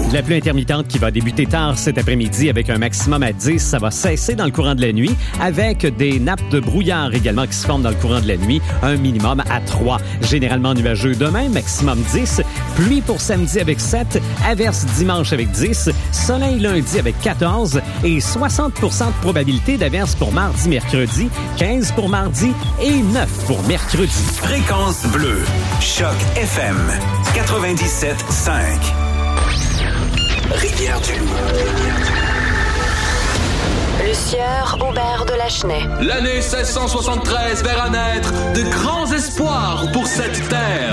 De la pluie intermittente qui va débuter tard cet après-midi avec un maximum à 10. Ça va cesser dans le courant de la nuit avec des nappes de brouillard également qui se forment dans le courant de la nuit. Un minimum à 3. Généralement nuageux demain, maximum 10. Pluie pour samedi avec 7. Averse dimanche avec 10. Soleil lundi avec 14. Et 60 % de probabilité d'averse pour mardi, mercredi. 15 pour mardi et 9 pour mercredi. Fréquence bleue. Choc FM 97.5. Rivière-du-Loup. Le sieur Aubert de Lachenay. L'année 1673 verra naître de grands espoirs pour cette terre.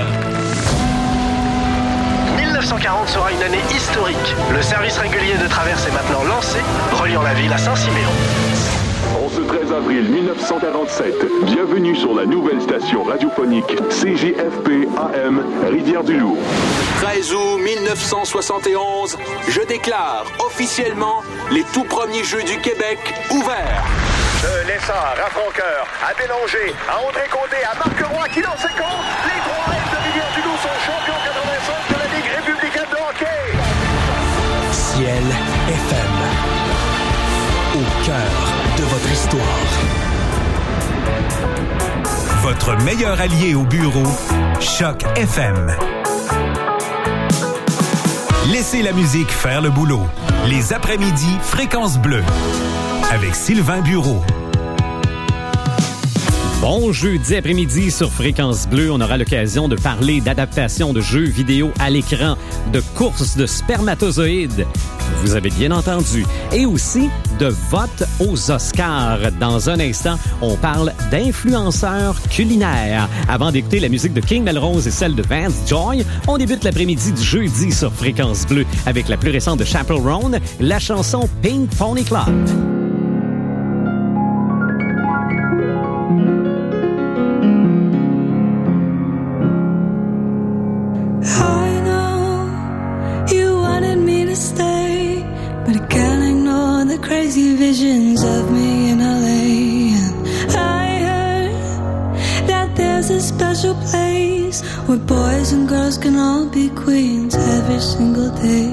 1940 sera une année historique. Le service régulier de traverse est maintenant lancé, reliant la ville à Saint-Siméon. En ce 13 avril 1947, bienvenue sur la nouvelle station radiophonique CJFP AM Rivière-du-Loup. 13 août 1971, je déclare officiellement les tout premiers Jeux du Québec ouverts. De Lessard à Francoeur, à Bélanger, à André Condé, à Marc Roy qui lance ses comptes, les Trois Rêves de Rivière-du-Loup sont champions 85 de la Ligue républicaine de hockey. Ciel FM. Au cœur de votre histoire. Votre meilleur allié au bureau, Choc FM. Laissez la musique faire le boulot. Les après-midi, Fréquence bleue. Avec Sylvain Bureau. Bon jeudi après-midi sur Fréquence Bleue, on aura l'occasion de parler d'adaptation de jeux vidéo à l'écran, de courses de spermatozoïdes. Vous avez bien entendu. Et aussi de vote aux Oscars. Dans un instant, on parle d'influenceurs culinaires. Avant d'écouter la musique de King Melrose et celle de Vance Joy, on débute l'après-midi du jeudi sur Fréquence Bleue avec la plus récente de Chappell Roan, la chanson Pink Pony Club. Crazy visions of me in LA, and I heard that there's a special place where boys and girls can all be queens every single day.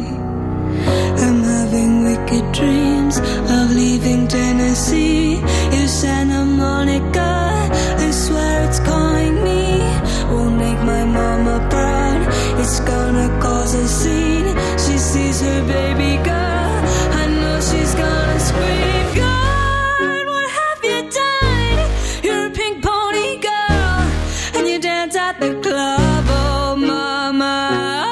I'm having wicked dreams of leaving Tennessee. If Santa Monica, I swear it's calling me. Won't make my mama proud, it's gonna cause a scene. She sees her baby girl, I know she's gonna scream. God, what have you done? You're a pink pony girl, and you dance at the club. Oh mama,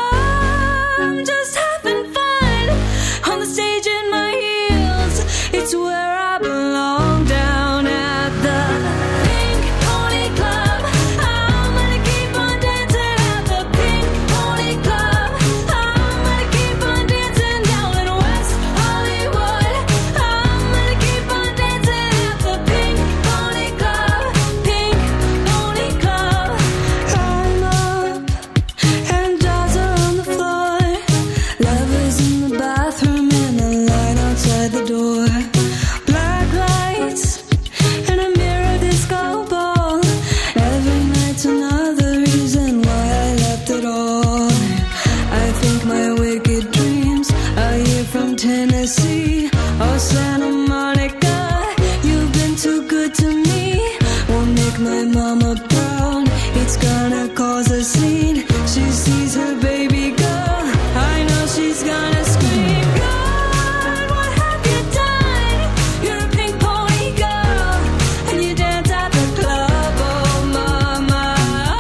I'm just having fun on the stage in my heels. It's where I belong, down at the Pink Pony Club. I'm gonna keep on dancing at the Pink Pony Club. I'm gonna keep on dancing down in West Hollywood. I'm gonna keep on dancing at the Pink Pony Club. Pink Pony Club. I'm up and dolls are on the floor. Lovers in the bathroom and a light outside the door. Black lights and a mirror disco ball. Every night's another reason why I left it all. I think my wicked dreams are here from Tennessee. Oh, Santa Monica, you've been too good to me. Won't make my mama proud, it's gonna cause a scene. She sees her baby girl, I know she's gonna scream. God, what have you done? You're a pink pony girl, and you dance at the club. Oh mama,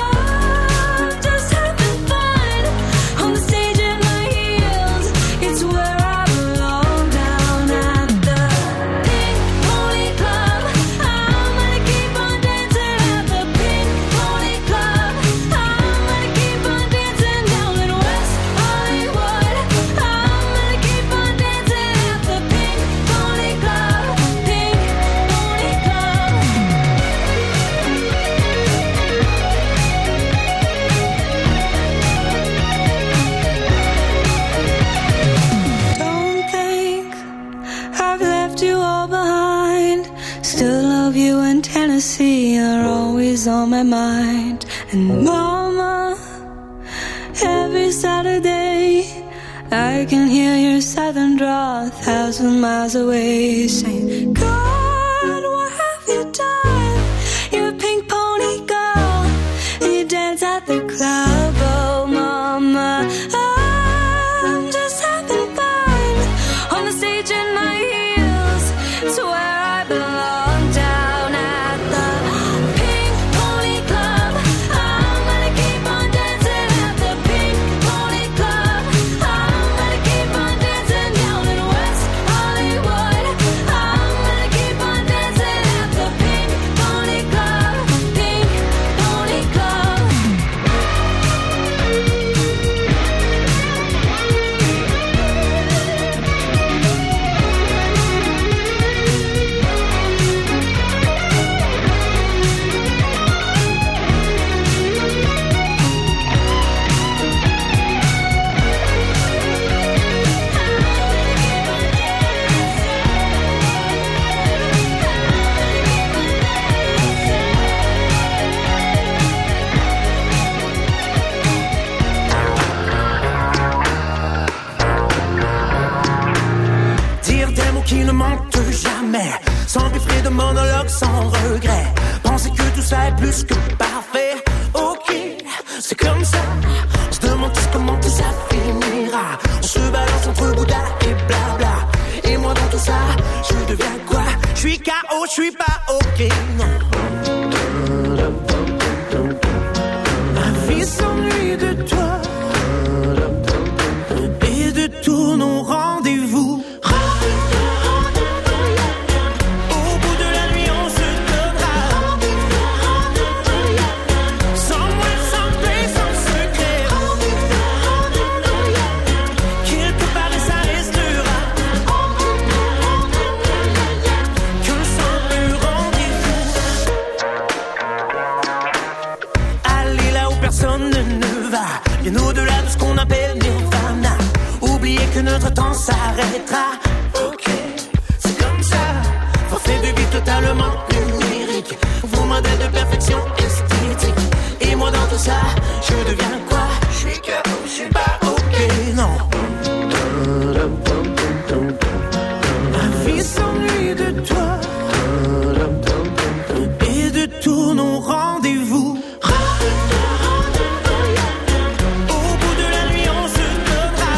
I'm just having fun on the stage in my heels. It's where I belong, down at the Pink Pony Club. I'm gonna keep on dancing at the Pink Pony Club. I'm gonna keep on dancing down in West Hollywood. I'm gonna keep on dancing at the Pink Pony Club. Pink Pony Club. Don't think I've left you all behind. Still love you, and Tennessee are always on my mind. And mama, every Saturday I can hear your southern drawl 1,000 miles away saying, God, what have you done? You're a pink pony girl and you dance at the club. Oh, mama, I'm just having fun on the stage in my heels. It's where I belong, down at the Pink Pony Club. I'm gonna keep on dancing at the Pink Pony Club. I'm gonna keep on dancing down in West Hollywood. I'm gonna keep on dancing at the Pink Pony Club. Pink Pony Club. Dire des mots qui ne mentent jamais, sans buffler de monologue, sans regret. Penser que tout ça est plus que parfait. Ok, c'est comme ça. On se demande tous comment tout ça finira. On se balance entre Bouddha et blabla. Et moi dans tout ça, je deviens quoi? Je suis KO, je suis pas ok, non. Ma vie s'ennuie de toi et de tous nos rendez-vous. Au bout de la nuit, on se donnera. Sans moi, sans paix, sans secret. Quelque part, et ça restera qu'un simple rendez-vous. Aller là où personne ne va, bien au-delà de ce qu'on appelle Nirvana. Oublier que notre temps s'arrêtera. Ok, c'est comme ça. Forfait de vie totalement numérique. Vos modèles de perfection esthétique. Et moi dans tout ça, je deviens quoi? Je suis que, je suis pas ok, non. Ma vie s'ennuie de toi et de tous nos rendez-vous. Au bout de la nuit, on se donnera.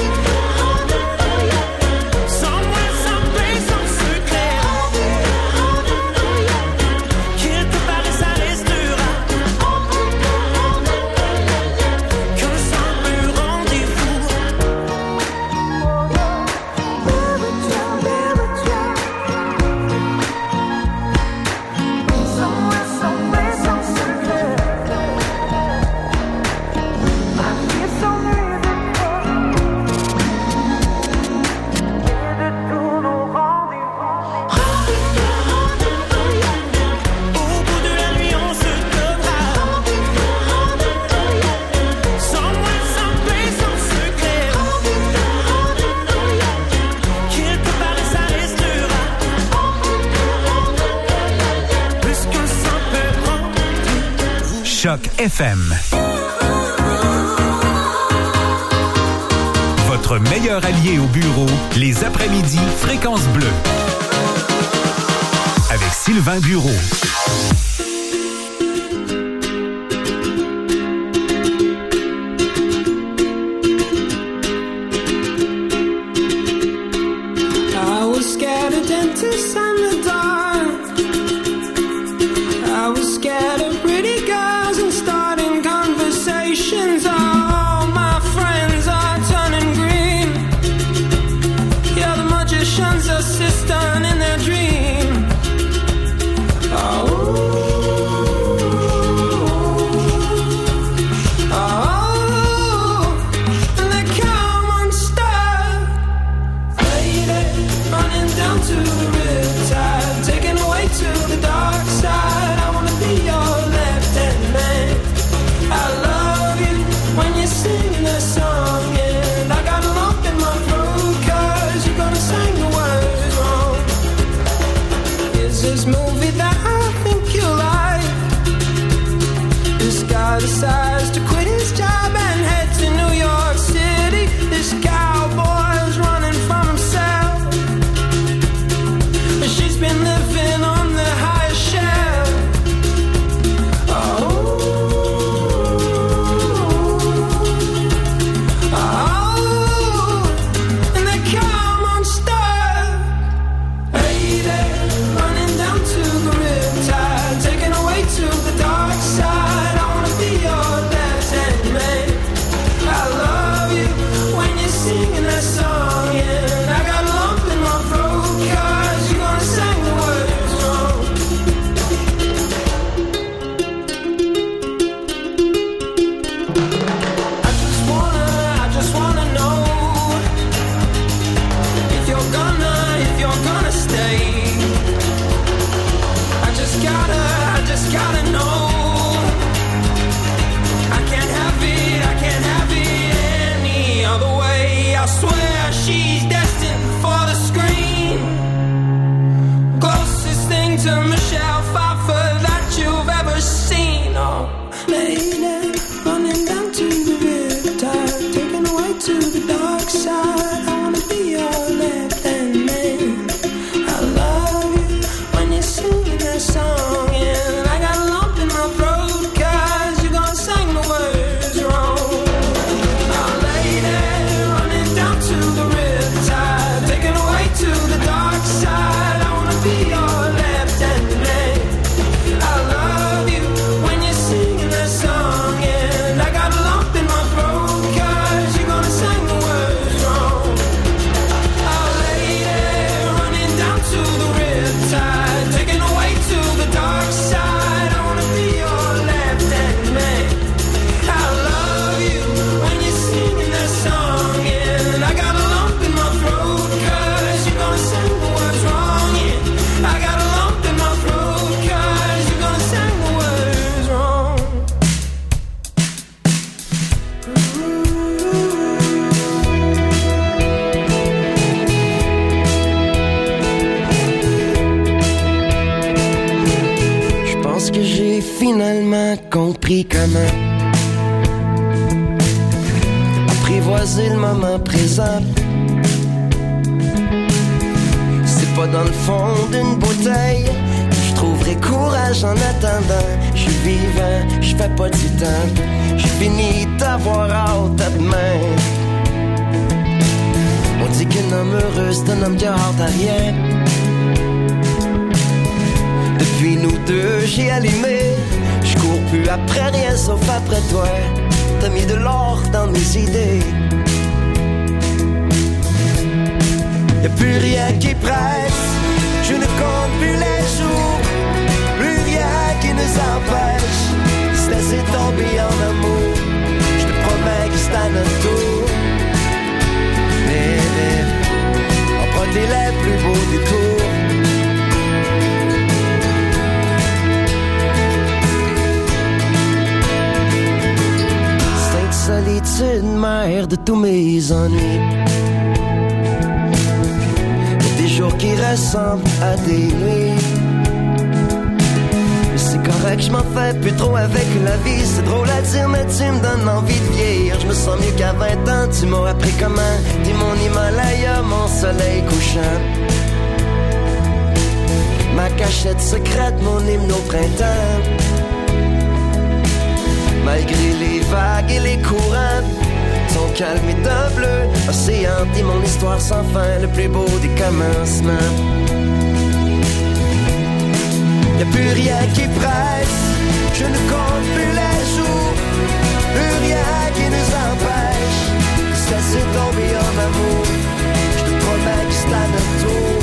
Sans moi, sans paix, sans secret. Quelque part, et ça restera qu'un simple rendez-vous. Sans moi, sans paix, sans secret. Ma vie s'ennuie de toi et de tous nos rendez-vous. Au bout de la nuit, on se donnera. Sans moi, sans paix, sans secret. Quelque part, et ça restera plus qu'un simple rendez-vous. Choc FM. Votre meilleur allié au bureau, les après-midi Fréquence Bleue. Avec Sylvain Bureau. I was scared of dentists and the dark. I was scared of pretty girls and starting conversations. All my friends are turning green. Yeah, the magician's assistant in their dream. Oh. Decides to quit his job and head to New York City. This guy appris comment apprivoiser le moment présent. C'est pas dans le fond d'une bouteille que je trouverai courage en attendant. Je suis vivant, je fais pas du temps. J'ai fini d'avoir hâte à demain. On dit qu'un homme heureux c'est un homme qui a hâte à rien. Depuis nous deux j'ai allumé. Je cours plus après rien sauf après toi. T'as mis de l'or dans mes idées. Y'a plus rien qui presse. Je ne compte plus les jours. Plus rien qui nous empêche de se laisser tomber en amour. Je te promets que c'est à notre tour. Mais emprunter les plus beaux détours. Solitude, mère de tous mes ennuis. Y'a des jours qui ressemblent à des nuits. Mais c'est correct, je m'en fais plus trop avec la vie. C'est drôle à dire, mais tu me donnes envie de vieillir. Je me sens mieux qu'à 20 ans, tu m'as appris comment. Dis mon Himalaya, mon soleil couchant. Ma cachette secrète, mon hymne au printemps. Malgré les vagues et les courants, ton calme est un bleu océan. Dis mon histoire sans fin, le plus beau des commencements. Y'a plus rien qui presse. Je ne compte plus les jours. Plus rien qui nous empêche de se laisser tomber en amour. Je te promets que c'est à notre tour.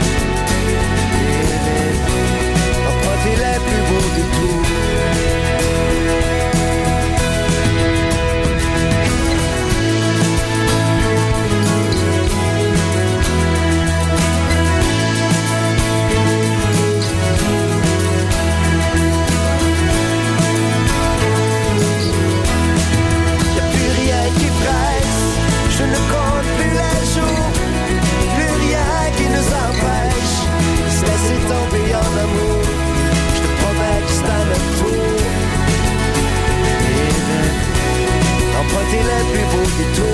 Emprunter les plus beaux détours. Je ne compte plus les jours, plus rien qui nous empêche de se laisser tomber en amour. Je te promets que c'est à notre tour. Emprunter les plus beaux détours.